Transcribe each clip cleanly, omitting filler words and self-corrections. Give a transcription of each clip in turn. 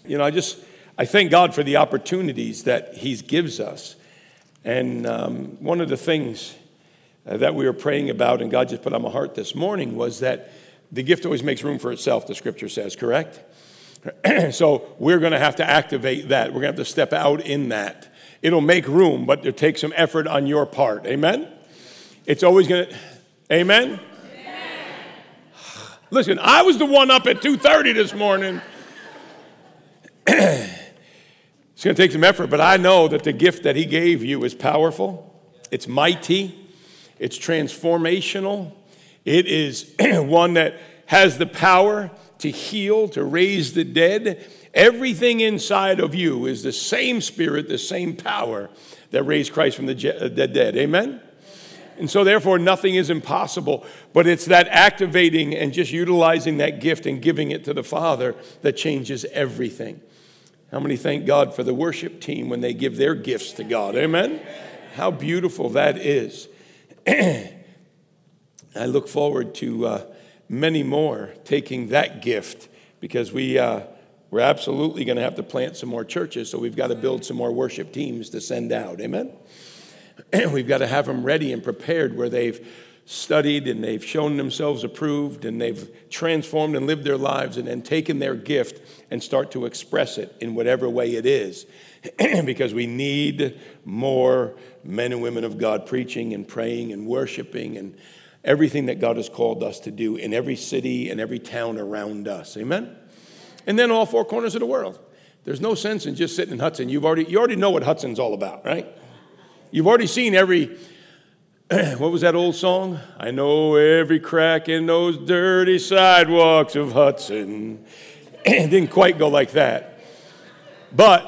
I thank God for the opportunities that He gives us. And one of the things that we were praying about, and God just put on my heart this morning, was that the gift always makes room for itself, the scripture says, correct? So we're going to have to activate that. We're going to have to step out in that. It'll make room, but it'll take some effort on your part. Amen? It's always going to, amen? Listen, I was the one up at 2:30 this morning. It's going to take some effort, but I know that the gift that He gave you is powerful. It's mighty. It's transformational. It is one that has the power to heal, to raise the dead. Everything inside of you is the same spirit, the same power that raised Christ from the dead. Amen? And so therefore nothing is impossible, but it's that activating and just utilizing that gift and giving it to the Father that changes everything. How many thank God for the worship team when they give their gifts to God? Amen? How beautiful that is. I look forward to many more taking that gift, because we're absolutely going to have to plant some more churches, so we've got to build some more worship teams to send out. Amen? We've got to have them ready and prepared, where they've studied and they've shown themselves approved and they've transformed and lived their lives, and then taken their gift and start to express it in whatever way it is. Because we need more men and women of God preaching and praying and worshiping and everything that God has called us to do in every city and every town around us. Amen? And then all four corners of the world. There's no sense in just sitting in Hudson. You already know what Hudson's all about, right? You've already seen every, what was that old song? I know every crack in those dirty sidewalks of Hudson. It didn't quite go like that. But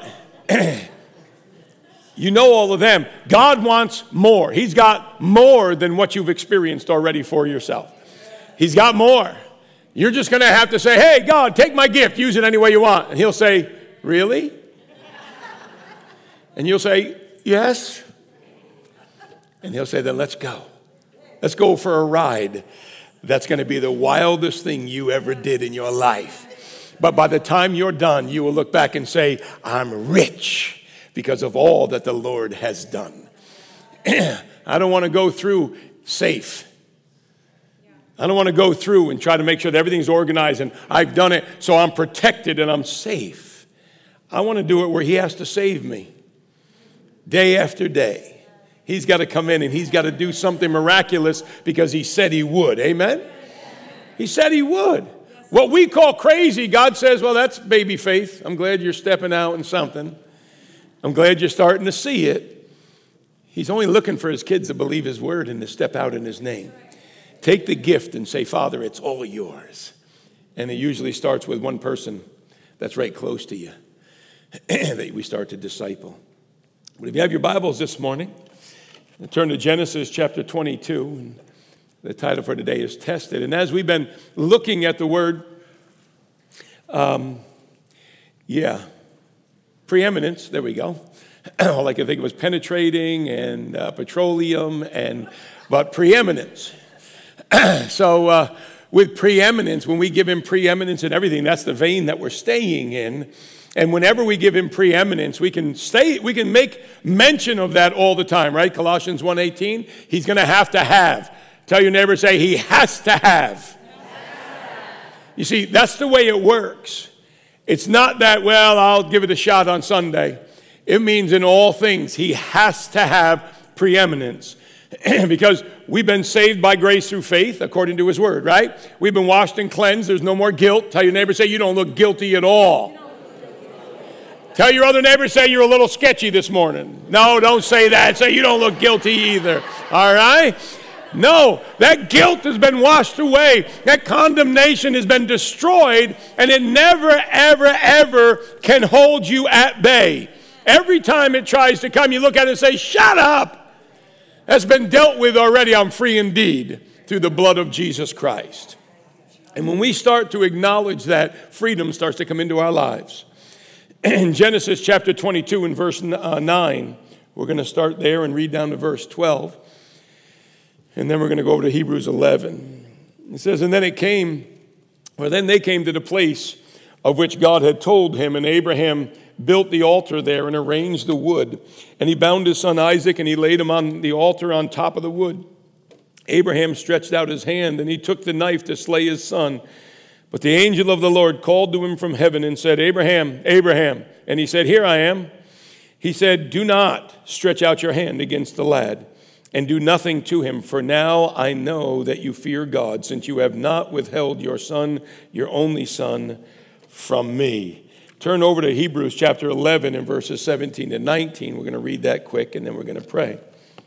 you know all of them. God wants more. He's got more than what you've experienced already for yourself. He's got more. You're just going to have to say, hey, God, take my gift. Use it any way you want. And He'll say, really? And you'll say, yes. And He'll say, then let's go. Let's go for a ride. That's going to be the wildest thing you ever did in your life. But by the time you're done, you will look back and say, I'm rich because of all that the Lord has done. I don't want to go through safe. I don't want to go through and try to make sure that everything's organized and I've done it so I'm protected and I'm safe. I want to do it where He has to save me day after day. He's got to come in and He's got to do something miraculous because He said He would. Amen? He said He would. What we call crazy, God says, well, that's baby faith. I'm glad you're stepping out in something. I'm glad you're starting to see it. He's only looking for His kids to believe His word and to step out in His name. Take the gift and say, Father, it's all yours. And it usually starts with one person that's right close to you that we start to disciple. But if you have your Bibles this morning, turn to Genesis chapter 22. And the title for today is Tested. And as we've been looking at the word, preeminence, there we go. All I could think of was penetrating and petroleum, but preeminence. So with preeminence, when we give Him preeminence in everything, that's the vein that we're staying in. And whenever we give Him preeminence, we can make mention of that all the time, right? Colossians 1:18, He's going to have. Tell your neighbor, say, He has to have. You see, that's the way it works. It's not that, well, I'll give it a shot on Sunday. It means in all things, He has to have preeminence. Because we've been saved by grace through faith, according to His word, right? We've been washed and cleansed. There's no more guilt. Tell your neighbor, say, you don't look guilty at all. Tell your other neighbor, say, you're a little sketchy this morning. No, don't say that. Say, you don't look guilty either. All right? No, that guilt has been washed away. That condemnation has been destroyed, and it never, ever, ever can hold you at bay. Every time it tries to come, you look at it and say, shut up. That's been dealt with already. I'm free indeed through the blood of Jesus Christ. And when we start to acknowledge that, freedom starts to come into our lives. In Genesis chapter 22 and verse 9, we're going to start there and read down to verse 12. And then we're going to go over to Hebrews 11. It says, then they came to the place of which God had told him. And Abraham built the altar there and arranged the wood. And he bound his son Isaac, and he laid him on the altar on top of the wood. Abraham stretched out his hand, and he took the knife to slay his son. But the angel of the Lord called to him from heaven and said, Abraham, Abraham. And he said, Here I am. He said, Do not stretch out your hand against the lad, and do nothing to him, for now I know that you fear God, since you have not withheld your son, your only son, from me. Turn over to Hebrews chapter 11 and verses 17 to 19. We're going to read that quick, and then we're going to pray.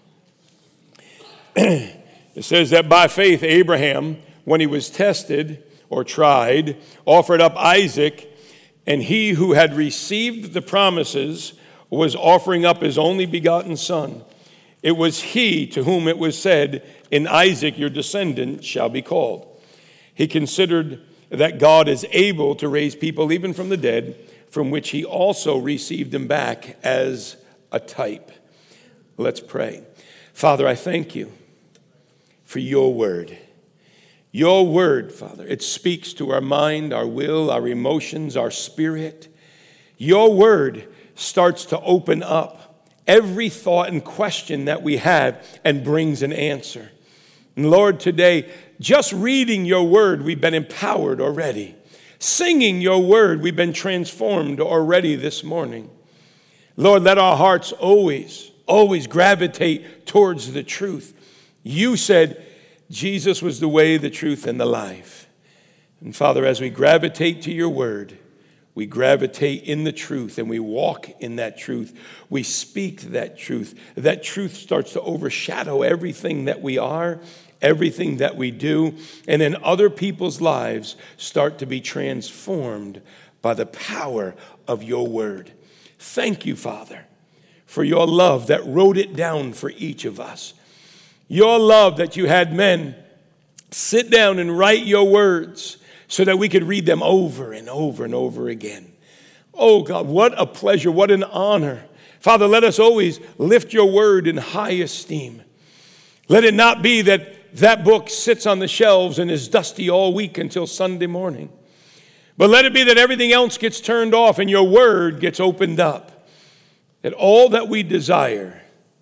It says that by faith Abraham, when he was tested or tried, offered up Isaac, and he who had received the promises was offering up his only begotten son. It was he to whom it was said, In Isaac your descendant shall be called. He considered that God is able to raise people even from the dead, from which he also received them back as a type. Let's pray. Father, I thank you for your word. Your word, Father, it speaks to our mind, our will, our emotions, our spirit. Your word starts to open up every thought and question that we have and brings an answer. And Lord, today, just reading your word, we've been empowered already. Singing your word, we've been transformed already this morning. Lord, let our hearts always gravitate towards the truth. You said Jesus was the way, the truth, and the life. And Father, as we gravitate to your word, we gravitate in the truth and we walk in that truth. We speak that truth. That truth starts to overshadow everything that we are, everything that we do. And then other people's lives start to be transformed by the power of your word. Thank you, Father, for your love that wrote it down for each of us. Your love that you had men sit down and write your words so that we could read them over and over and over again. Oh God, what a pleasure, what an honor. Father, let us always lift your word in high esteem. Let it not be that that book sits on the shelves and is dusty all week until Sunday morning. But let it be that everything else gets turned off and your word gets opened up. That all that we desire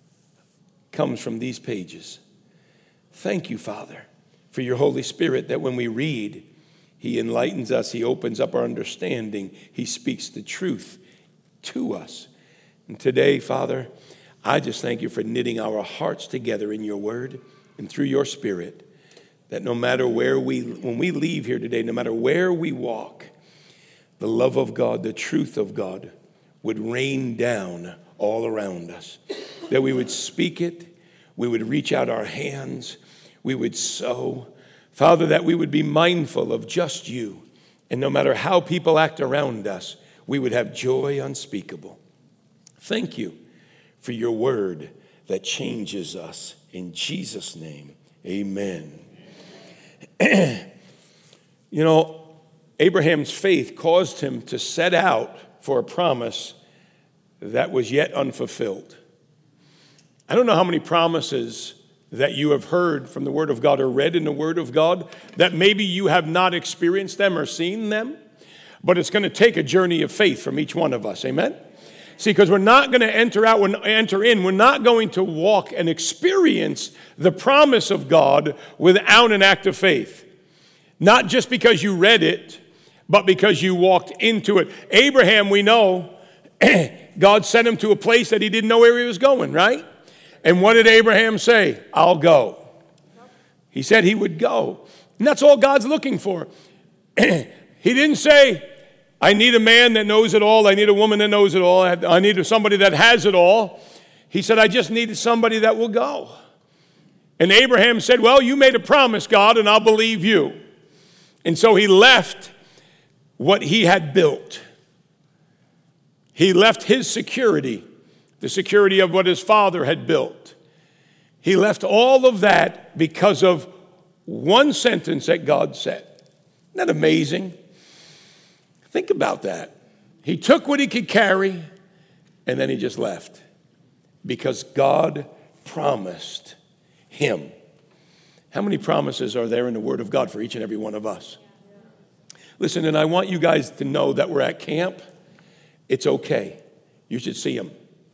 comes from these pages. Thank you, Father, for your Holy Spirit, that when we read, he enlightens us, he opens up our understanding, he speaks the truth to us. And today, Father, I just thank you for knitting our hearts together in your word and through your Spirit, that no matter when we leave here today, no matter where we walk, the love of God, the truth of God would rain down all around us, that we would speak it, we would reach out our hands, we would sow. Father, that we would be mindful of just you, and no matter how people act around us, we would have joy unspeakable. Thank you for your word that changes us. In Jesus' name, amen. You know, Abraham's faith caused him to set out for a promise that was yet unfulfilled. I don't know how many promises that you have heard from the Word of God or read in the Word of God that maybe you have not experienced them or seen them, but it's going to take a journey of faith from each one of us. Amen? See, because we're not going to enter in, we're not going to walk and experience the promise of God without an act of faith. Not just because you read it, but because you walked into it. Abraham, we know, God sent him to a place that he didn't know where he was going, right? And what did Abraham say? I'll go. He said he would go. And that's all God's looking for. He didn't say, I need a man that knows it all. I need a woman that knows it all. I need somebody that has it all. He said, I just needed somebody that will go. And Abraham said, well, you made a promise, God, and I'll believe you. And so he left what he had built. He left his security, the security of what his father had built. He left all of that because of one sentence that God said. Isn't that amazing? Think about that. He took what he could carry, and then he just left because God promised him. How many promises are there in the Word of God for each and every one of us? Listen, and I want you guys to know that we're at camp. It's okay. You should see them.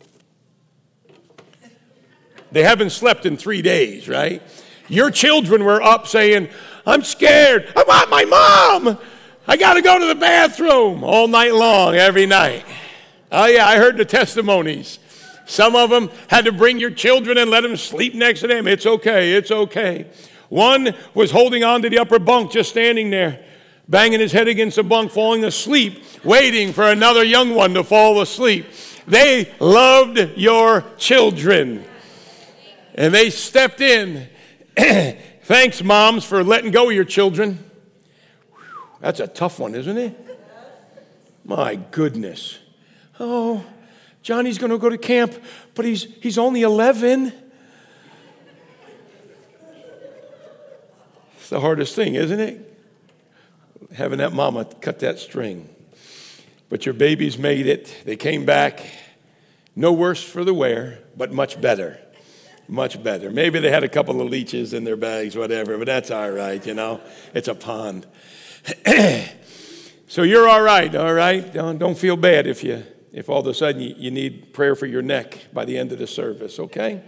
They haven't slept in 3 days, right? Your children were up saying, I'm scared. I want my mom. I got to go to the bathroom all night long, every night. Oh, yeah, I heard the testimonies. Some of them had to bring your children and let them sleep next to them. It's okay. It's okay. One was holding on to the upper bunk, just standing there, banging his head against the bunk, falling asleep, waiting for another young one to fall asleep. They loved your children. And they stepped in. Thanks, moms, for letting go of your children. That's a tough one, isn't it? My goodness. Oh, Johnny's going to go to camp, but he's only 11. It's the hardest thing, isn't it? Having that mama cut that string. But your babies made it. They came back. No worse for the wear, but much better. Much better. Maybe they had a couple of leeches in their bags, whatever, but that's all right, you know. It's a pond. So you're all right, all right? Don't feel bad if all of a sudden you need prayer for your neck by the end of the service, okay?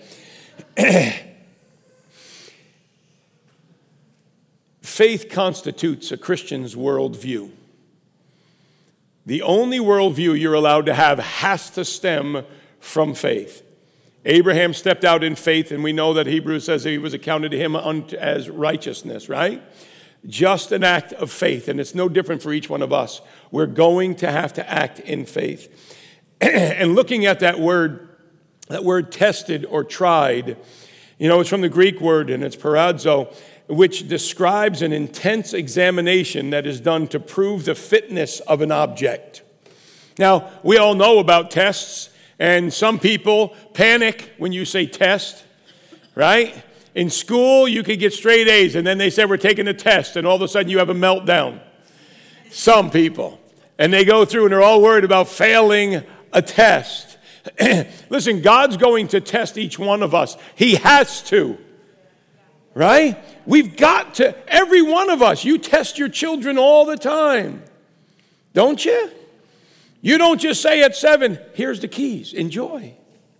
Faith constitutes a Christian's worldview. The only worldview you're allowed to have has to stem from faith. Abraham stepped out in faith, and we know that Hebrews says that he was accounted to him as righteousness, right? Just an act of faith, and it's no different for each one of us. We're going to have to act in faith. And looking at that word tested or tried, you know, it's from the Greek word, and it's paradzo, which describes an intense examination that is done to prove the fitness of an object. Now, we all know about tests, and some people panic when you say test, right? In school, you could get straight A's, and then they say, we're taking a test, and all of a sudden you have a meltdown. Some people. And they go through, and they're all worried about failing a test. Listen, God's going to test each one of us. He has to. Right? We've got to, every one of us, you test your children all the time. Don't you? You don't just say at 7, here's the keys, enjoy.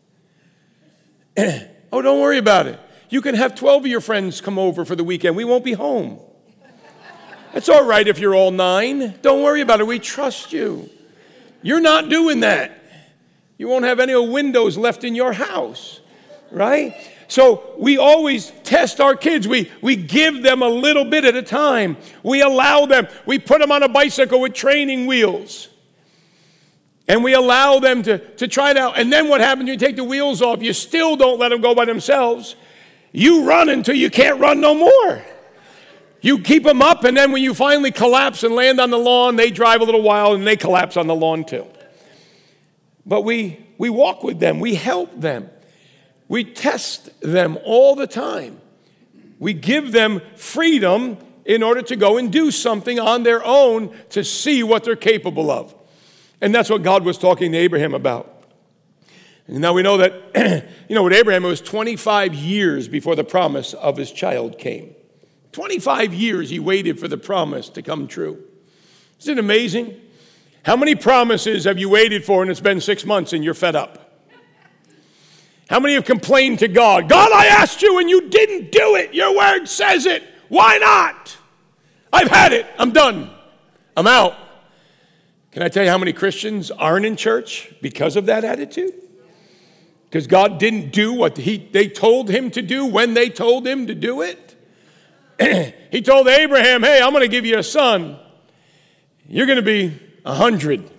Oh, don't worry about it. You can have 12 of your friends come over for the weekend. We won't be home. It's all right if you're all 9. Don't worry about it. We trust you. You're not doing that. You won't have any windows left in your house, right? So we always test our kids. We give them a little bit at a time. We allow them. We put them on a bicycle with training wheels. And we allow them to try it out. And then what happens when you take the wheels off? You still don't let them go by themselves. You run until you can't run no more. You keep them up, and then when you finally collapse and land on the lawn, they drive a little while, and they collapse on the lawn too. But we walk with them. We help them. We test them all the time. We give them freedom in order to go and do something on their own to see what they're capable of. And that's what God was talking to Abraham about. And now we know that, with Abraham, it was 25 years before the promise of his child came. 25 years he waited for the promise to come true. Isn't it amazing? How many promises have you waited for and it's been 6 months and you're fed up? How many have complained to God? God, I asked you and you didn't do it. Your word says it. Why not? I've had it. I'm done. I'm out. Can I tell you how many Christians aren't in church because of that attitude? Because God didn't do what they told him to do when they told him to do it. He told Abraham, hey, I'm going to give you a son. You're going to be 100.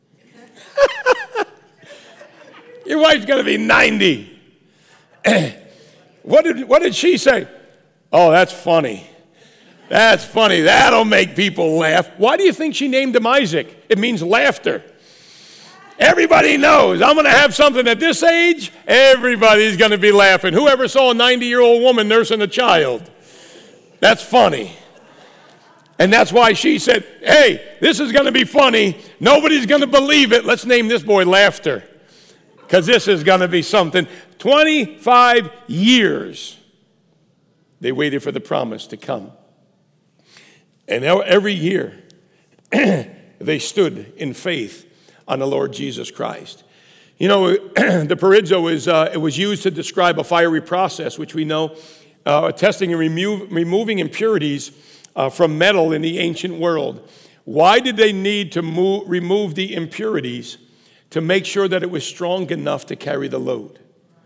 Your wife's going to be 90. What did she say? Oh, that's funny. That's funny. That'll make people laugh. Why do you think she named him Isaac? It means laughter. Everybody knows I'm going to have something at this age, everybody's going to be laughing. Whoever saw a 90-year-old woman nursing a child? That's funny. And that's why she said, hey, this is going to be funny. Nobody's going to believe it. Let's name this boy Laughter, because this is going to be something. 25 years they waited for the promise to come. And every year, they stood in faith on the Lord Jesus Christ. You know, the parizo it was used to describe a fiery process, which we know, testing and removing impurities from metal in the ancient world. Why did they need to remove the impurities? To make sure that it was strong enough to carry the load.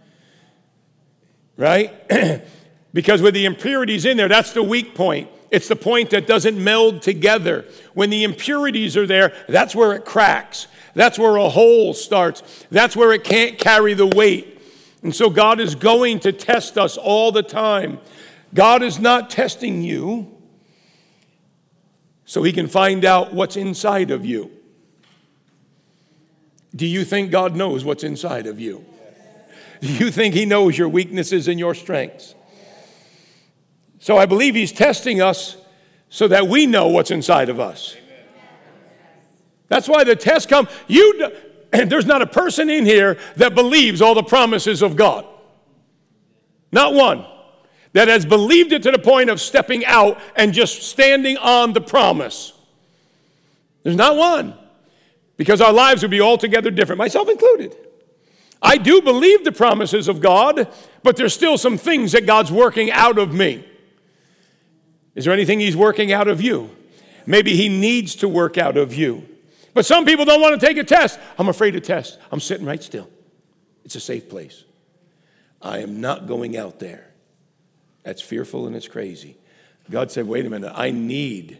Right? Because with the impurities in there, that's the weak point. It's the point that doesn't meld together. When the impurities are there, that's where it cracks. That's where a hole starts. That's where it can't carry the weight. And so God is going to test us all the time. God is not testing you so he can find out what's inside of you. Do you think God knows what's inside of you? Do you think he knows your weaknesses and your strengths? So I believe he's testing us so that we know what's inside of us. That's why the tests come. There's not a person in here that believes all the promises of God. Not one that has believed it to the point of stepping out and just standing on the promise. There's not one. Because our lives would be altogether different, myself included. I do believe the promises of God, but there's still some things that God's working out of me. Is there anything he's working out of you? Maybe he needs to work out of you. But some people don't want to take a test. I'm afraid to test. I'm sitting right still. It's a safe place. I am not going out there. That's fearful and it's crazy. God said, wait a minute, I need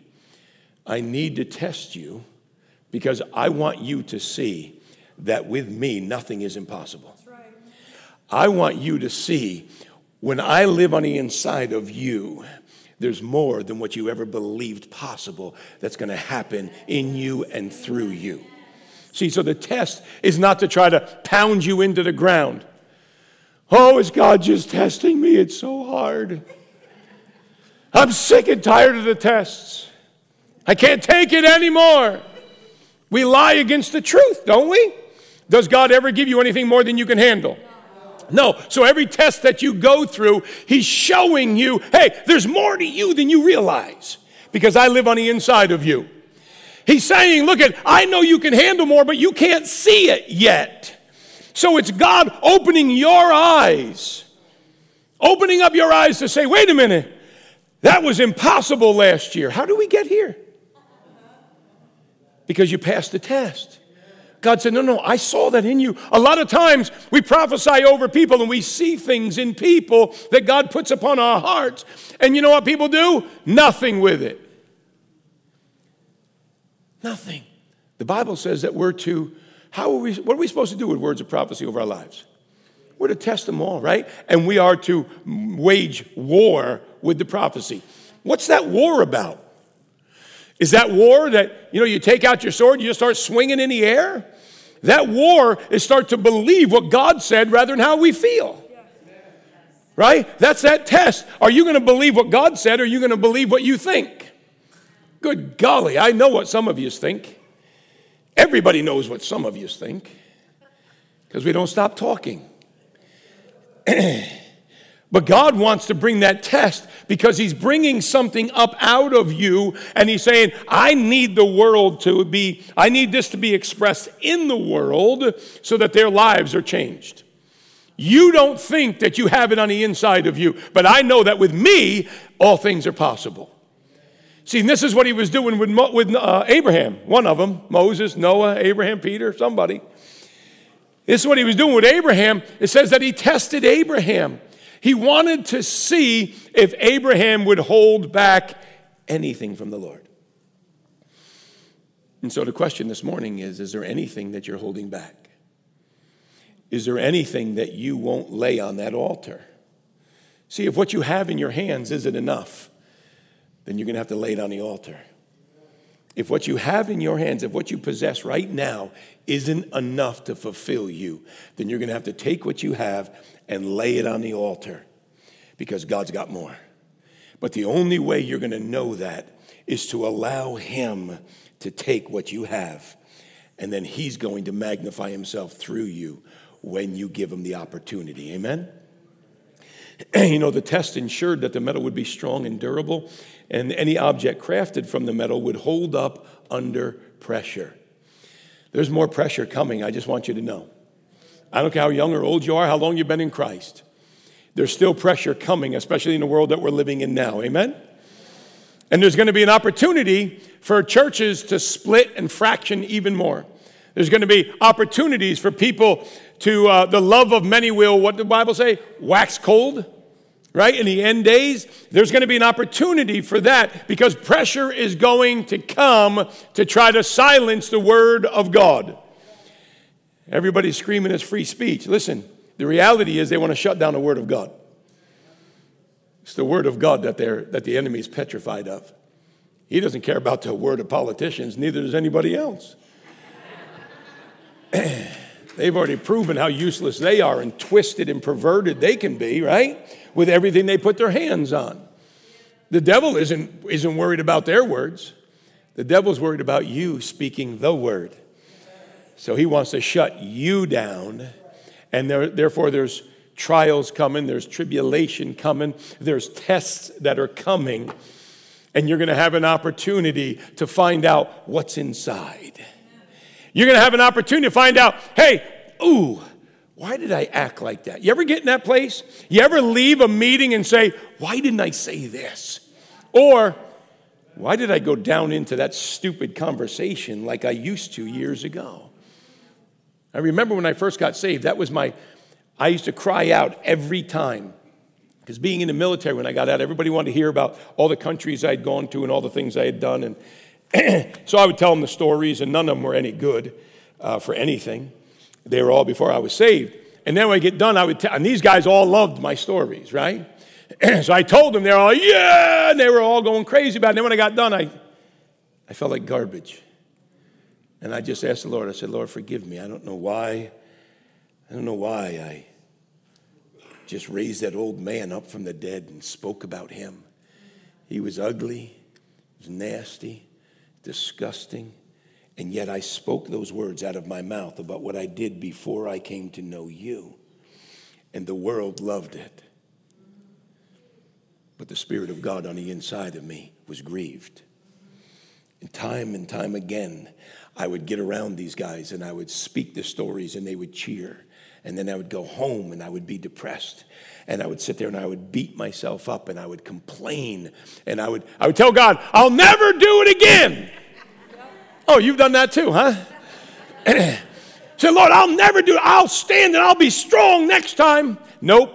to test you because I want you to see that with me, nothing is impossible. That's right. I want you to see when I live on the inside of you, there's more than what you ever believed possible that's going to happen in you and through you. See, so the test is not to try to pound you into the ground. Oh, is God just testing me? It's so hard. I'm sick and tired of the tests. I can't take it anymore. We lie against the truth, don't we? Does God ever give you anything more than you can handle? No. So every test that you go through, he's showing you, hey, there's more to you than you realize because I live on the inside of you. He's saying, look, I know you can handle more, but you can't see it yet. So it's God opening your eyes, opening up your eyes to say, wait a minute, that was impossible last year. How do we get here? Because you passed the test. God said, no, I saw that in you. A lot of times we prophesy over people and we see things in people that God puts upon our hearts. And you know what people do? Nothing with it. Nothing. The Bible says that we're to, what are we supposed to do with words of prophecy over our lives? We're to test them all, right? And we are to wage war with the prophecy. What's that war about? Is that war that, you take out your sword and you just start swinging in the air? That war is start to believe what God said rather than how we feel. Right? That's that test. Are you going to believe what God said or are you going to believe what you think? Good golly, I know what some of you think. Everybody knows what some of you think because we don't stop talking. But God wants to bring that test because he's bringing something up out of you and he's saying, I need this to be expressed in the world so that their lives are changed. You don't think that you have it on the inside of you, but I know that with me, all things are possible. See, and this is what he was doing with Abraham, one of them, Moses, Noah, Abraham, Peter, somebody. This is what he was doing with Abraham. It says that he tested Abraham. He wanted to see if Abraham would hold back anything from the Lord. And so the question this morning is there anything that you're holding back? Is there anything that you won't lay on that altar? See, if what you have in your hands isn't enough, then you're going to have to lay it on the altar. If what you have in your hands, if what you possess right now isn't enough to fulfill you, then you're going to have to take what you have and lay it on the altar because God's got more. But the only way you're going to know that is to allow him to take what you have, and then he's going to magnify himself through you when you give him the opportunity. Amen? The test ensured that the metal would be strong and durable, and any object crafted from the metal would hold up under pressure. There's more pressure coming, I just want you to know. I don't care how young or old you are, how long you've been in Christ. There's still pressure coming, especially in the world that we're living in now. Amen? And there's going to be an opportunity for churches to split and fraction even more. There's going to be opportunities for people to, the love of many will, what did the Bible say? Wax cold, right? In the end days, there's going to be an opportunity for that because pressure is going to come to try to silence the word of God. Everybody's screaming it's free speech. Listen, the reality is they want to shut down the word of God. It's the word of God that the enemy is petrified of. He doesn't care about the word of politicians, neither does anybody else. They've already proven how useless they are and twisted and perverted they can be, right? With everything they put their hands on. The devil isn't worried about their words. The devil's worried about you speaking the word. So he wants to shut you down. And therefore there's trials coming, there's tribulation coming, there's tests that are coming. And you're going to have an opportunity to find out what's inside. You're going to have an opportunity to find out, hey, why did I act like that? You ever get in that place? You ever leave a meeting and say, why didn't I say this? Or, why did I go down into that stupid conversation like I used to years ago? I remember when I first got saved, I used to cry out every time. Because being in the military, when I got out, everybody wanted to hear about all the countries I'd gone to and all the things I had done. And so I would tell them the stories, and none of them were any good for anything. They were all before I was saved. And then when I get done, I would tell, and these guys all loved my stories, right? So I told them, they're all, yeah, and they were all going crazy about it. And then when I got done, I felt like garbage. And I just asked the Lord, I said, Lord, forgive me. I don't know why I just raised that old man up from the dead and spoke about him. He was ugly, he was nasty, disgusting, and yet I spoke those words out of my mouth about what I did before I came to know you. And the world loved it. But the Spirit of God on the inside of me was grieved. And time again, I would get around these guys and I would speak the stories and they would cheer. And then I would go home and I would be depressed. And I would sit there and I would beat myself up and I would complain. And I would tell God, I'll never do it again. Oh, you've done that too, huh? Say, Lord, I'll never do it. I'll stand and I'll be strong next time. Nope.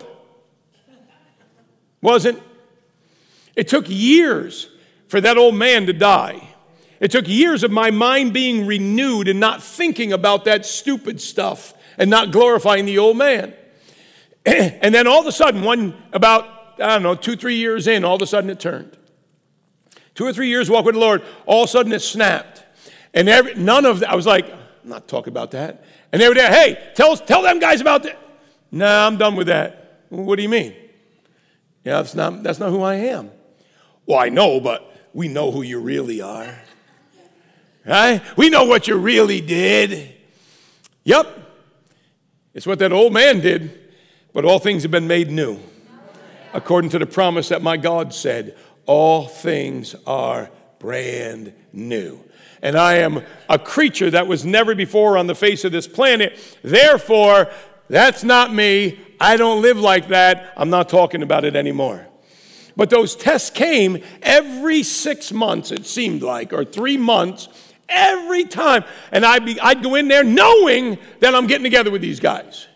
Wasn't. It took years for that old man to die. It took years of my mind being renewed and not thinking about that stupid stuff and not glorifying the old man. And then all of a sudden, about 2-3 years in, all of a sudden it turned. 2 or 3 years walk with the Lord, all of a sudden it snapped. And I was like, I'm not talking about that. And they were there, hey, tell them guys about that. Nah, I'm done with that. What do you mean? Yeah, that's not who I am. Well, I know, but we know who you really are. Right? We know what you really did. Yep. It's what that old man did, but all things have been made new. According to the promise that my God said, all things are brand new. And I am a creature that was never before on the face of this planet. Therefore, that's not me. I don't live like that. I'm not talking about it anymore. But those tests came every 6 months, it seemed like, or 3 months, every time. And I'd go in there knowing that I'm getting together with these guys.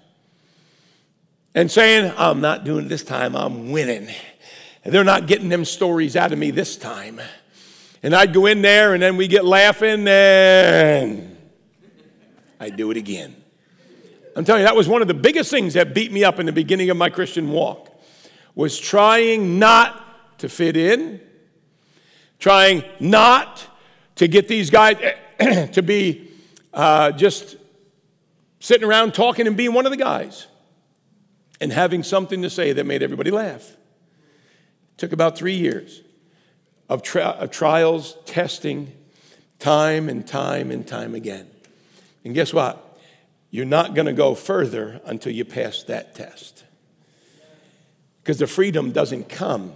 And saying, I'm not doing it this time, I'm winning. And they're not getting them stories out of me this time. And I'd go in there and then we get laughing and I'd do it again. I'm telling you, that was one of the biggest things that beat me up in the beginning of my Christian walk. Was trying not to fit in. Trying not to get these guys to be just sitting around talking and being one of the guys. And having something to say that made everybody laugh. It took about 3 years of trials, testing, time and time and time again. And guess what? You're not going to go further until you pass that test. because the freedom doesn't come.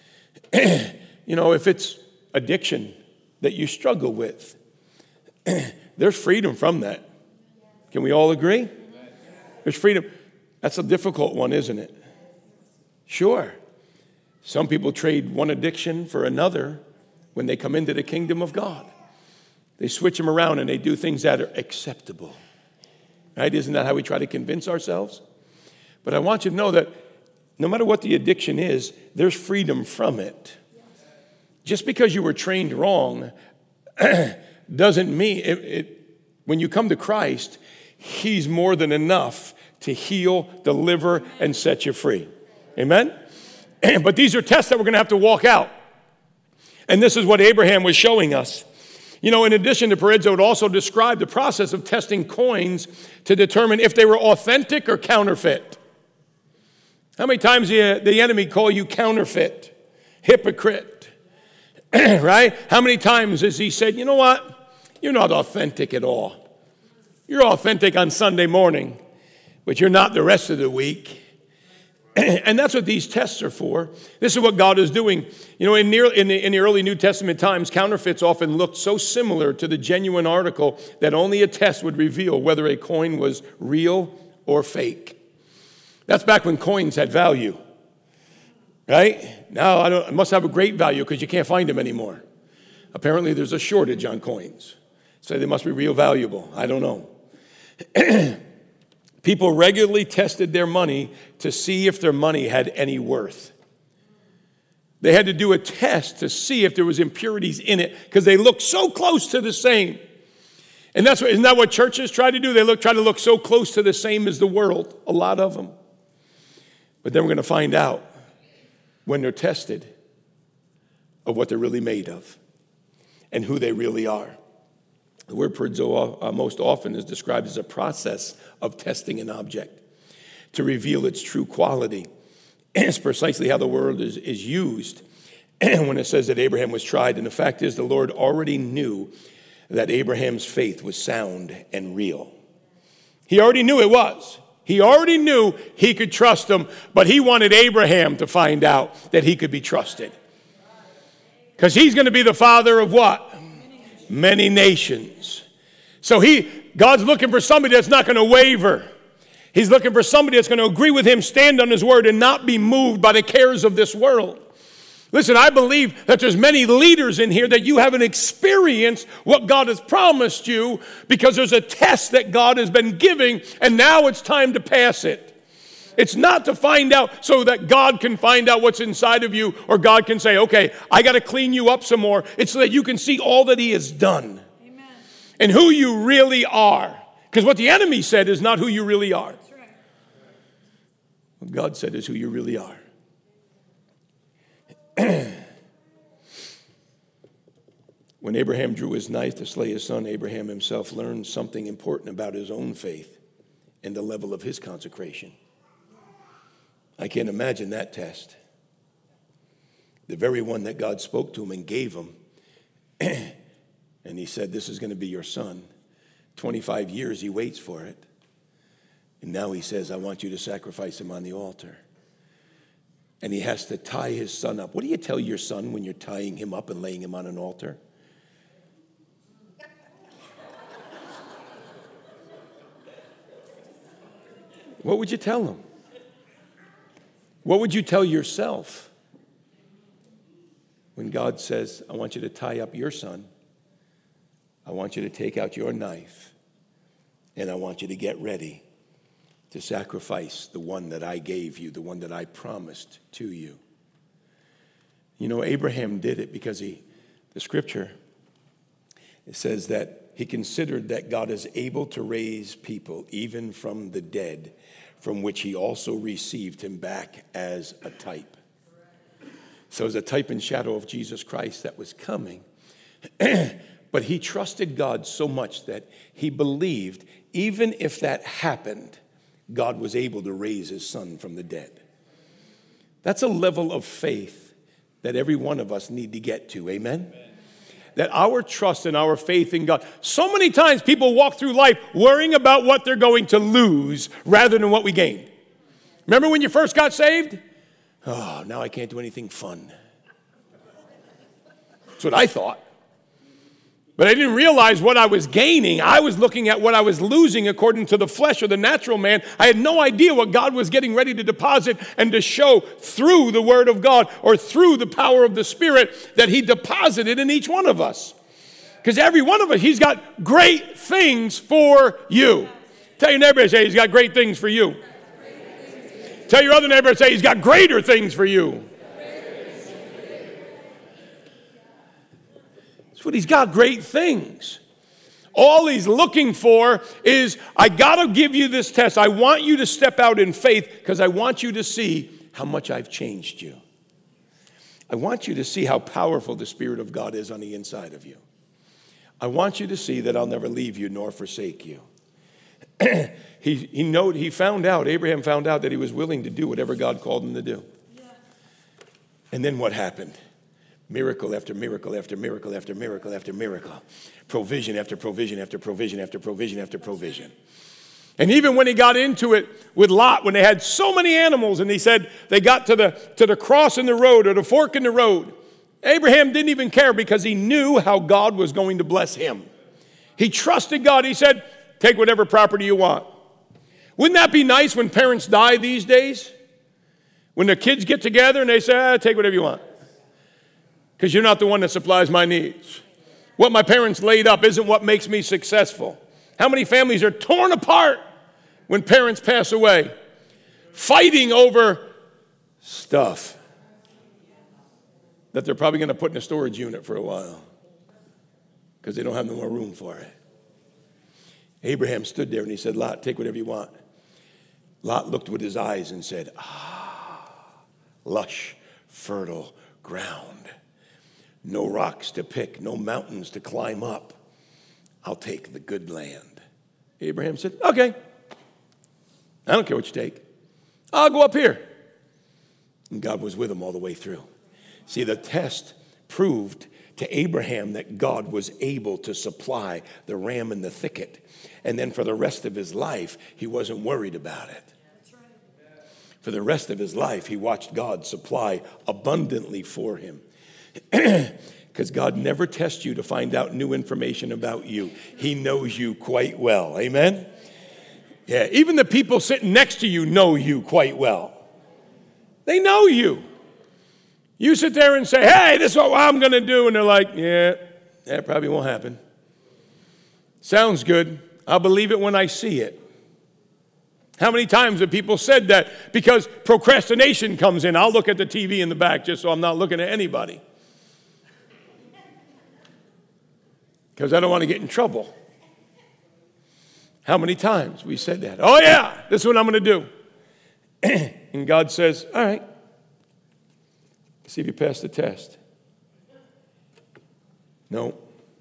If it's addiction that you struggle with, there's freedom from that. Can we all agree? There's freedom. That's a difficult one, isn't it? Sure. Some people trade one addiction for another when they come into the kingdom of God. They switch them around and they do things that are acceptable. Right? Isn't that how we try to convince ourselves? But I want you to know that no matter what the addiction is, there's freedom from it. Just because you were trained wrong doesn't mean when you come to Christ, He's more than enough to heal, deliver, and set you free. Amen? But these are tests that we're going to have to walk out. And this is what Abraham was showing us. In addition to Perizzo, it also described the process of testing coins to determine if they were authentic or counterfeit. How many times the enemy call you counterfeit, hypocrite, right? How many times has he said, you know what? You're not authentic at all. You're authentic on Sunday morning, but you're not the rest of the week. And that's what these tests are for. This is what God is doing. In the early New Testament times, counterfeits often looked so similar to the genuine article that only a test would reveal whether a coin was real or fake. That's back when coins had value, right? Now it must have a great value because you can't find them anymore. Apparently there's a shortage on coins, so they must be real valuable. I don't know. People regularly tested their money to see if their money had any worth. They had to do a test to see if there was impurities in it because they looked so close to the same. And isn't that what churches try to do? They try to look so close to the same as the world, a lot of them. But then we're going to find out when they're tested of what they're really made of and who they really are. The word perizzo most often is described as a process of testing an object to reveal its true quality. And it's precisely how the word is used when it says that Abraham was tried. And the fact is, the Lord already knew that Abraham's faith was sound and real. He already knew it was. He already knew he could trust him, but he wanted Abraham to find out that he could be trusted. Because he's going to be the father of what? Many nations. So God's looking for somebody that's not going to waver. He's looking for somebody that's going to agree with him, stand on his word, and not be moved by the cares of this world. Listen, I believe that there's many leaders in here that you haven't experienced what God has promised you because there's a test that God has been giving, and now it's time to pass it. It's not to find out so that God can find out what's inside of you, or God can say, okay, I got to clean you up some more. It's so that you can see all that he has done. Amen. And who you really are. Because what the enemy said is not who you really are. That's right. What God said is who you really are. When Abraham drew his knife to slay his son, Abraham himself learned something important about his own faith and the level of his consecration. I can't imagine that test. The very one that God spoke to him and gave him, and he said, this is going to be your son. 25 years he waits for it. And now he says, I want you to sacrifice him on the altar. And he has to tie his son up. What do you tell your son when you're tying him up and laying him on an altar? What would you tell him? What would you tell yourself when God says, I want you to tie up your son, I want you to take out your knife, and I want you to get ready to sacrifice the one that I gave you, the one that I promised to you? You know, Abraham did it because the scripture, it says that he considered that God is able to raise people even from the dead, from which he also received him back as a type. So as a type and shadow of Jesus Christ that was coming. But he trusted God so much that he believed even if that happened, God was able to raise his son from the dead. That's a level of faith that every one of us need to get to. Amen? That our trust and our faith in God. So many times people walk through life worrying about what they're going to lose rather than what we gain. Remember when you first got saved? Oh, now I can't do anything fun. That's what I thought. But I didn't realize what I was gaining. I was looking at what I was losing according to the flesh or the natural man. I had no idea what God was getting ready to deposit and to show through the Word of God or through the power of the Spirit that He deposited in each one of us. Because every one of us, He's got great things for you. Tell your neighbor, say, He's got great things for you. Tell your other neighbor, say, He's got greater things for you. That's what He's got, great things. All He's looking for is, I got to give you this test. I want you to step out in faith because I want you to see how much I've changed you. I want you to see how powerful the Spirit of God is on the inside of you. I want you to see that I'll never leave you nor forsake you. Abraham found out that he was willing to do whatever God called him to do. Yeah. And then what happened? Miracle after miracle after miracle after miracle after miracle. Provision after provision after provision after provision after provision. And even when he got into it with Lot, when they had so many animals, and he said they got to the cross in the road or the fork in the road, Abraham didn't even care because he knew how God was going to bless him. He trusted God. He said, take whatever property you want. Wouldn't that be nice when parents die these days? When the kids get together and they say, take whatever you want. Because you're not the one that supplies my needs. What my parents laid up isn't what makes me successful. How many families are torn apart when parents pass away? Fighting over stuff that they're probably going to put in a storage unit for a while because they don't have no more room for it. Abraham stood there and he said, Lot, take whatever you want. Lot looked with his eyes and said, lush, fertile ground. No rocks to pick, no mountains to climb up. I'll take the good land. Abraham said, okay. I don't care what you take. I'll go up here. And God was with him all the way through. See, the test proved to Abraham that God was able to supply the ram in the thicket. And then for the rest of his life, he wasn't worried about it. For the rest of his life, he watched God supply abundantly for him. Because God never tests you to find out new information about you. He knows you quite well. Amen? Yeah, even the people sitting next to you know you quite well. They know you. You sit there and say, hey, this is what I'm going to do. And they're like, yeah, that probably won't happen. Sounds good. I'll believe it when I see it. How many times have people said that? Because procrastination comes in. I'll look at the TV in the back just so I'm not looking at anybody. Because I don't want to get in trouble. How many times we said that? Oh yeah, this is what I'm going to do. And God says, all right. See if you pass the test. No.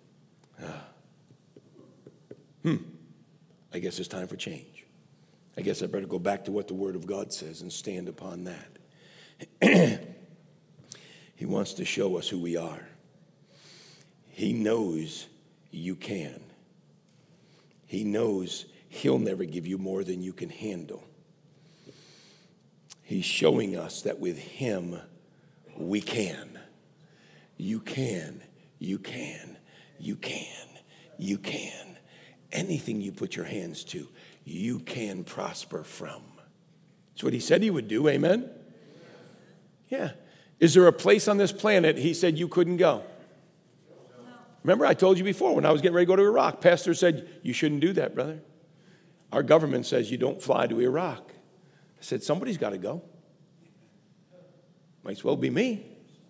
I guess it's time for change. I guess I better go back to what the Word of God says and stand upon that. He wants to show us who we are. He knows you can. He knows He'll never give you more than you can handle. He's showing us that with Him, we can. You can. You can. You can. You can. Anything you put your hands to, you can prosper from. That's what He said He would do, amen? Yeah. Is there a place on this planet He said you couldn't go? Remember, I told you before, when I was getting ready to go to Iraq, pastor said, you shouldn't do that, brother. Our government says you don't fly to Iraq. I said, somebody's got to go. Might as well be me.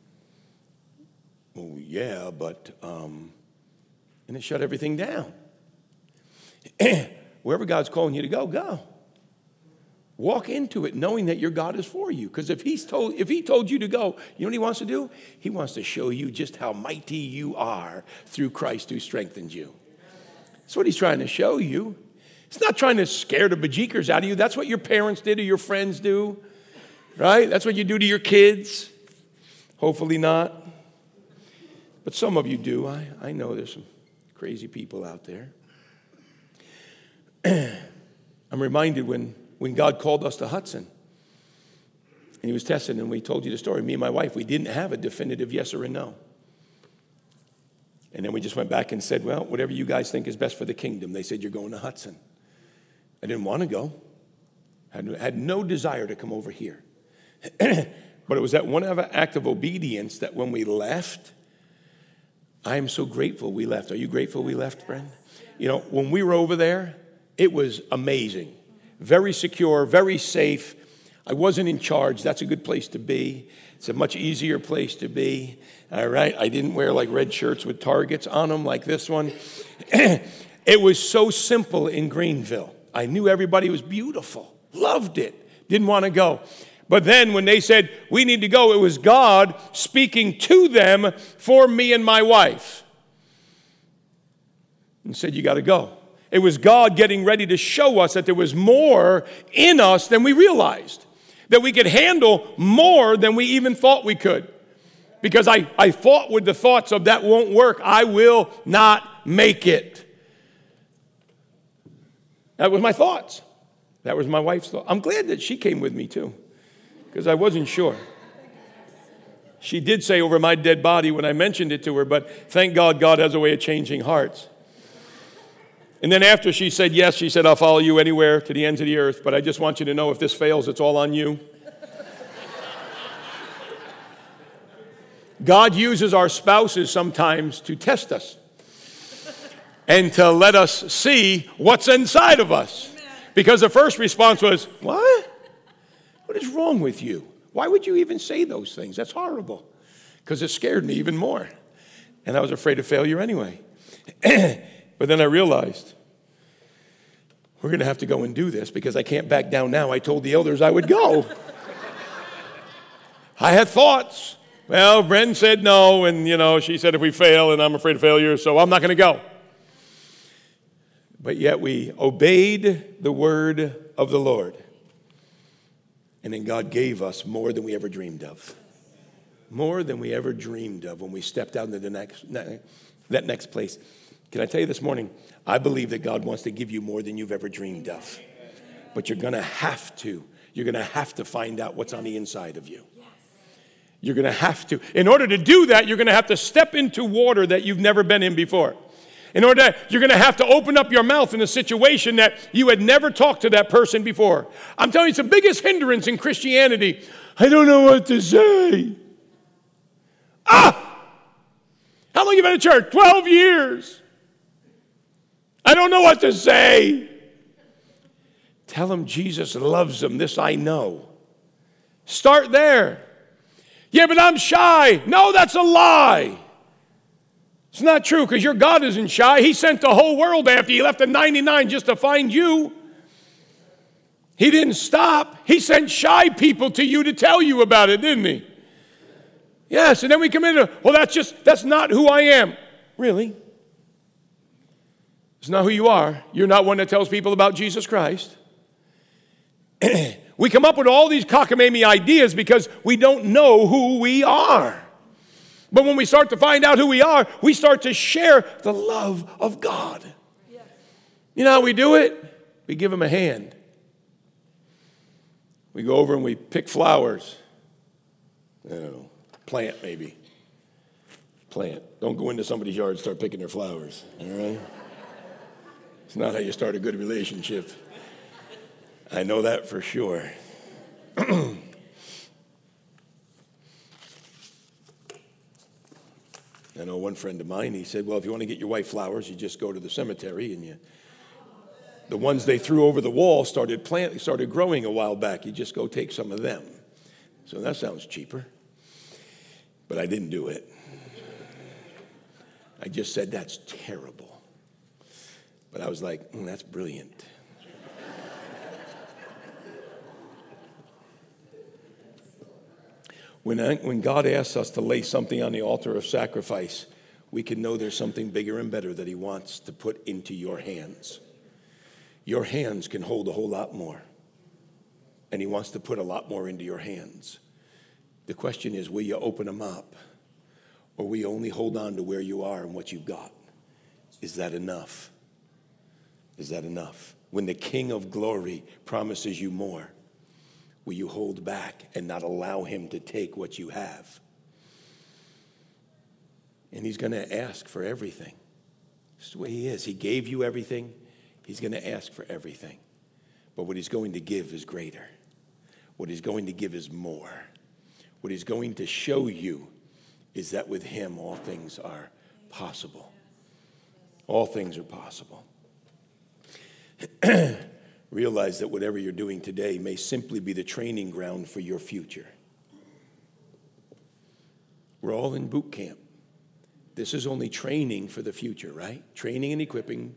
Oh, yeah, but, and it shut everything down. Wherever God's calling you to go, go. Walk into it knowing that your God is for you. Because if He told you to go, you know what He wants to do? He wants to show you just how mighty you are through Christ who strengthens you. That's what He's trying to show you. He's not trying to scare the bejeekers out of you. That's what your parents did or your friends do. Right? That's what you do to your kids. Hopefully not. But some of you do. I know there's some crazy people out there. I'm reminded when God called us to Hudson. And he was tested, and we told you the story. Me and my wife, we didn't have a definitive yes or a no. And then we just went back and said, well, whatever you guys think is best for the kingdom. They said, you're going to Hudson. I didn't want to go. Had no desire to come over here. But it was that one act of obedience that when we left, I am so grateful we left. Are you grateful we left, Brent? You know, when we were over there, it was amazing. Very secure, very safe. I wasn't in charge. That's a good place to be. It's a much easier place to be. All right? I didn't wear like red shirts with targets on them like this one. It was so simple in Greenville. I knew everybody was beautiful. Loved it. Didn't want to go. But then when they said, we need to go, it was God speaking to them for me and my wife. And said, you got to go. It was God getting ready to show us that there was more in us than we realized. That we could handle more than we even thought we could. Because I fought with the thoughts of that won't work. I will not make it. That was my thoughts. That was my wife's thought. I'm glad that she came with me too. Because I wasn't sure. She did say over my dead body when I mentioned it to her, but thank God, God has a way of changing hearts. And then after she said yes, she said, I'll follow you anywhere to the ends of the earth, but I just want you to know if this fails, it's all on you. God uses our spouses sometimes to test us and to let us see what's inside of us. Because the first response was, what? What is wrong with you? Why would you even say those things? That's horrible. Because it scared me even more. And I was afraid of failure anyway. But then I realized, we're going to have to go and do this because I can't back down now. I told the elders I would go. I had thoughts. Well, Bren said no, and, she said if we fail, and I'm afraid of failure, so I'm not going to go. But yet we obeyed the word of the Lord. And then God gave us more than we ever dreamed of. More than we ever dreamed of when we stepped out into that next place. Can I tell you this morning, I believe that God wants to give you more than you've ever dreamed of. But you're going to have to. You're going to have to find out what's on the inside of you. You're going to have to. In order to do that, you're going to have to step into water that you've never been in before. You're going to have to open up your mouth in a situation that you had never talked to that person before. I'm telling you, it's the biggest hindrance in Christianity. I don't know what to say. How long have you been in church? 12 years. I don't know what to say. Tell them Jesus loves them. This I know. Start there. Yeah, but I'm shy. No, that's a lie. It's not true because your God isn't shy. He sent the whole world after you. He left the 99 just to find you. He didn't stop. He sent shy people to you to tell you about it, didn't he? Yes, and then we come into, well, that's not who I am. Really? It's not who you are. You're not one that tells people about Jesus Christ. We come up with all these cockamamie ideas because we don't know who we are. But when we start to find out who we are, we start to share the love of God. Yes. You know how we do it? We give him a hand. We go over and we pick flowers. I don't know, plant maybe. Plant. Don't go into somebody's yard and start picking their flowers, all right? It's not how you start a good relationship. I know that for sure. I know one friend of mine, he said, well, if you want to get your wife flowers, you just go to the cemetery and the ones they threw over the wall started growing a while back. You just go take some of them. So that sounds cheaper. But I didn't do it. I just said, that's terrible. But I was like, that's brilliant. When God asks us to lay something on the altar of sacrifice, we can know there's something bigger and better that he wants to put into your hands. Your hands can hold a whole lot more. And he wants to put a lot more into your hands. The question is, will you open them up? Or will you only hold on to where you are and what you've got? Is that enough? Is that enough? When the King of Glory promises you more, will you hold back and not allow him to take what you have? And he's going to ask for everything. This is the way he is. He gave you everything. He's going to ask for everything. But what he's going to give is greater. What he's going to give is more. What he's going to show you is that with him all things are possible. All things are possible. Realize that whatever you're doing today may simply be the training ground for your future. We're all in boot camp. This is only training for the future, right? Training and equipping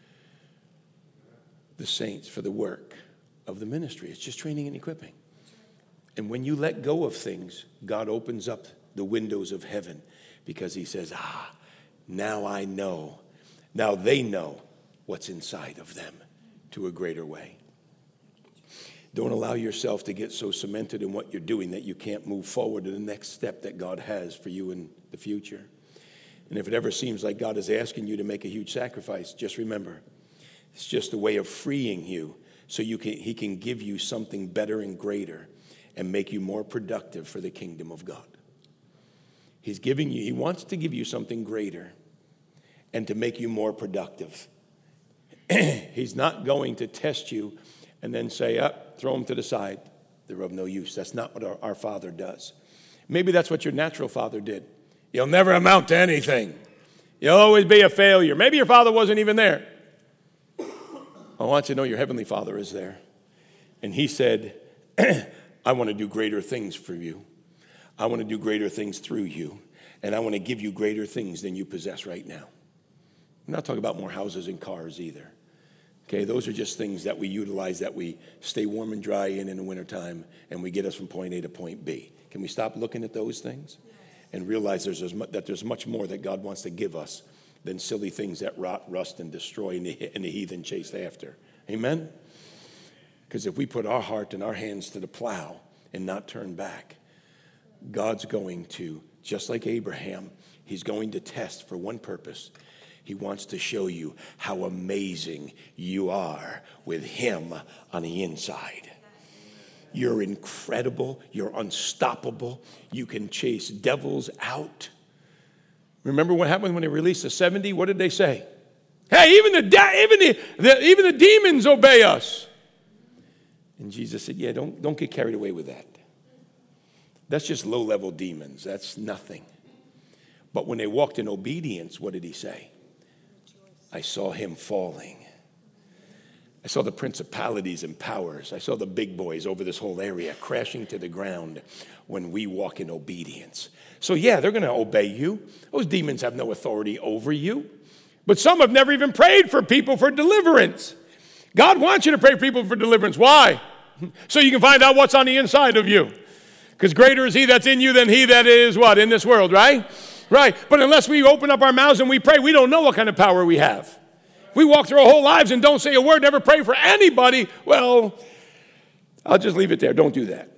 the saints for the work of the ministry. It's just training and equipping. And when you let go of things, God opens up the windows of heaven because he says, now I know. Now they know what's inside of them to a greater way. Don't allow yourself to get so cemented in what you're doing that you can't move forward to the next step that God has for you in the future. And if it ever seems like God is asking you to make a huge sacrifice, just remember, it's just a way of freeing you so he can give you something better and greater and make you more productive for the kingdom of God. He wants to give you something greater and to make you more productive. He's not going to test you and then say, throw them to the side. They're of no use. That's not what our Father does. Maybe that's what your natural father did. You'll never amount to anything. You'll always be a failure. Maybe your father wasn't even there. I want you to know your heavenly Father is there. And he said, I want to do greater things for you. I want to do greater things through you. And I want to give you greater things than you possess right now. I'm not talking about more houses and cars either. Okay, those are just things that we utilize, that we stay warm and dry in the wintertime, and we get us from point A to point B. Can we stop looking at those things and realize that there's much more that God wants to give us than silly things that rot, rust, and destroy and the heathen chase after? Amen? Because if we put our heart and our hands to the plow and not turn back, God's going to, just like Abraham, he's going to test for one purpose. He wants to show you how amazing you are with him on the inside. You're incredible. You're unstoppable. You can chase devils out. Remember what happened when they released the 70? What did they say? Hey, even the demons obey us. And Jesus said, yeah, don't get carried away with that. That's just low-level demons. That's nothing. But when they walked in obedience, what did he say? I saw him falling. I saw the principalities and powers. I saw the big boys over this whole area crashing to the ground when we walk in obedience. So yeah, they're going to obey you. Those demons have no authority over you. But some have never even prayed for people for deliverance. God wants you to pray for people for deliverance. Why? So you can find out what's on the inside of you. Because greater is he that's in you than he that is what? In this world, right? Right. But unless we open up our mouths and we pray, we don't know what kind of power we have. If we walk through our whole lives and don't say a word, never pray for anybody, well, I'll just leave it there. Don't do that.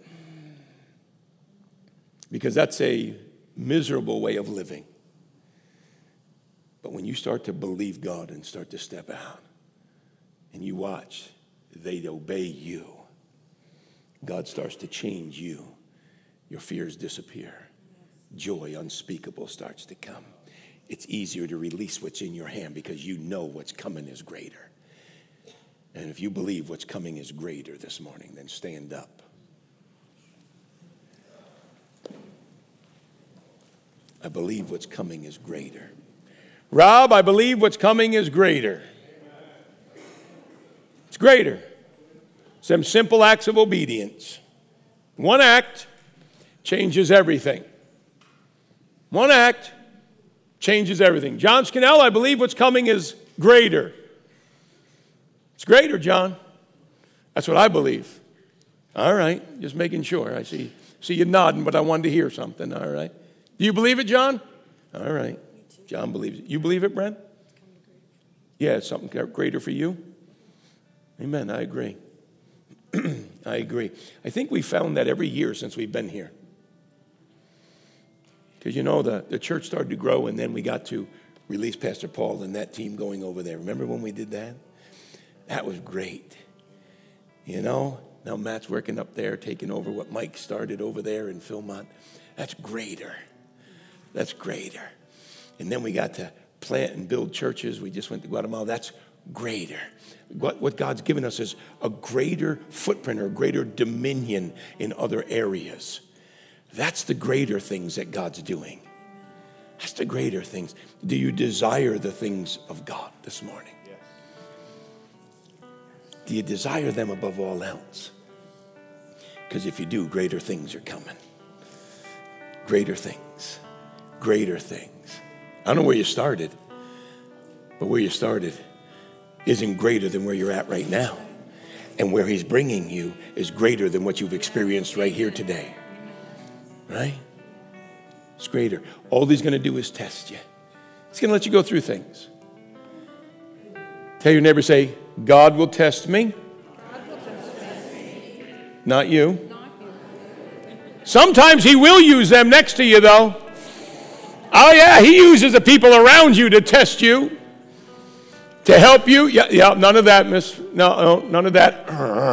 Because that's a miserable way of living. But when you start to believe God and start to step out and you watch, they obey you. God starts to change you. Your fears disappear. Joy unspeakable starts to come. It's easier to release what's in your hand because you know what's coming is greater. And if you believe what's coming is greater this morning, then stand up. I believe what's coming is greater. Rob, I believe what's coming is greater. It's greater. Some simple acts of obedience. One act changes everything. One act changes everything. John Scannell, I believe what's coming is greater. It's greater, John. That's what I believe. All right, just making sure. I see you nodding, but I wanted to hear something. All right. Do you believe it, John? All right. John believes it. You believe it, Brent? Yeah, it's something greater for you. Amen. I agree. I agree. I think we found that every year since we've been here. Because, the church started to grow, and then we got to release Pastor Paul and that team going over there. Remember when we did that? That was great. Now Matt's working up there, taking over what Mike started over there in Philmont. That's greater. That's greater. And then we got to plant and build churches. We just went to Guatemala. That's greater. What God's given us is a greater footprint or greater dominion in other areas. That's the greater things that God's doing. That's the greater things. Do you desire the things of God this morning? Yes. Do you desire them above all else? Because if you do, greater things are coming. Greater things. Greater things. I don't know where you started, but where you started isn't greater than where you're at right now. And where he's bringing you is greater than what you've experienced right here today. Right? It's greater. All he's going to do is test you. He's going to let you go through things. Tell your neighbor, say, God will test me. Not you. Sometimes he will use them next to you, though. Oh, yeah, he uses the people around you to test you, to help you. Yeah, none of that, miss. No, none of that.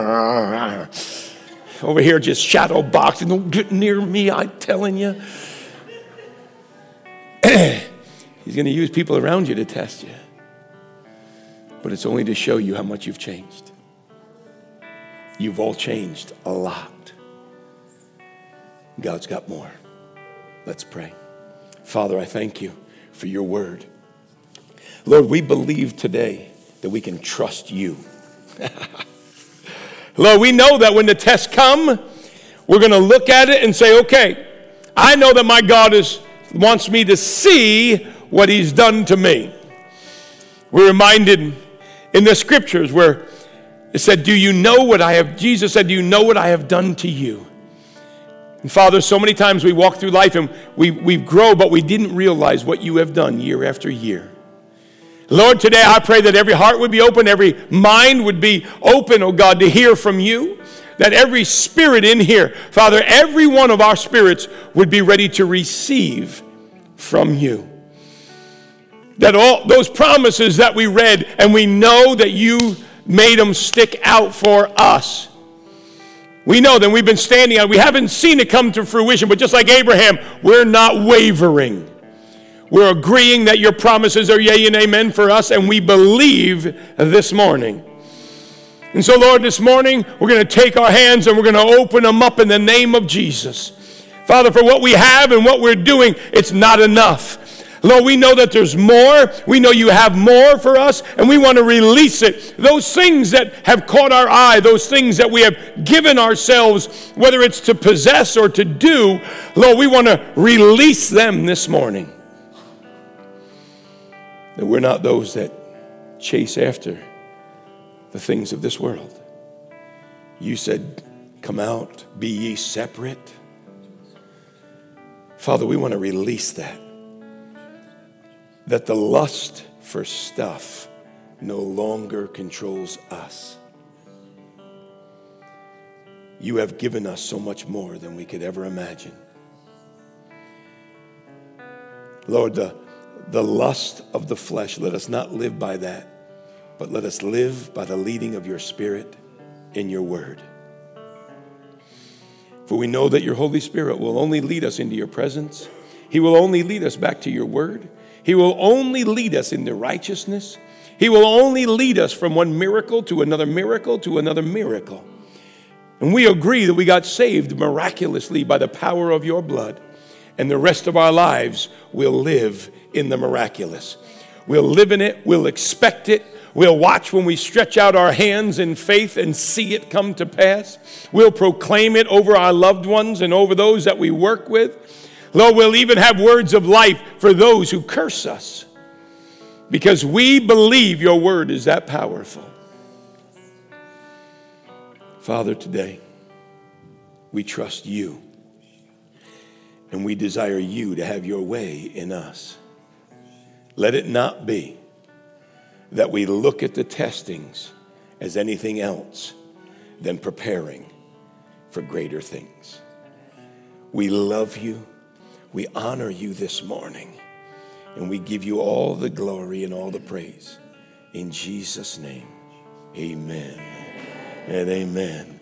Over here just shadow boxing. Don't get near me, I'm telling you. He's going to use people around you to test you. But it's only to show you how much you've changed. You've all changed a lot. God's got more. Let's pray. Father, I thank you for your word. Lord, we believe today that we can trust you. Lord, we know that when the tests come, we're going to look at it and say, okay, I know that my God wants me to see what he's done to me. We're reminded in the scriptures where it said, Jesus said, do you know what I have done to you? And Father, so many times we walk through life and we grow, but we didn't realize what you have done year after year. Lord, today I pray that every heart would be open, every mind would be open, oh God, to hear from you. That every spirit in here, Father, every one of our spirits would be ready to receive from you. That all those promises that we read, and we know that you made them stick out for us. We know that we've been standing on, we haven't seen it come to fruition, but just like Abraham, we're not wavering. We're agreeing that your promises are yea and amen for us, and we believe this morning. And so, Lord, this morning, we're going to take our hands and we're going to open them up in the name of Jesus. Father, for what we have and what we're doing, it's not enough. Lord, we know that there's more. We know you have more for us, and we want to release it. Those things that have caught our eye, those things that we have given ourselves, whether it's to possess or to do, Lord, we want to release them this morning. That we're not those that chase after the things of this world. You said, come out, be ye separate. Father, we want to release that. That the lust for stuff no longer controls us. You have given us so much more than we could ever imagine. Lord, the lust of the flesh, let us not live by that, but let us live by the leading of your Spirit in your word. For we know that your Holy Spirit will only lead us into your presence. He will only lead us back to your word. He will only lead us into righteousness. He will only lead us from one miracle to another miracle to another miracle. And we agree that we got saved miraculously by the power of your blood. And the rest of our lives will live in the miraculous. We'll live in it. We'll expect it. We'll watch when we stretch out our hands in faith and see it come to pass. We'll proclaim it over our loved ones and over those that we work with. Lord, we'll even have words of life for those who curse us, because we believe your word is that powerful. Father, today we trust you, and we desire you to have your way in us. Let it not be that we look at the testings as anything else than preparing for greater things. We love you. We honor you this morning, and we give you all the glory and all the praise. In Jesus' name, amen and amen.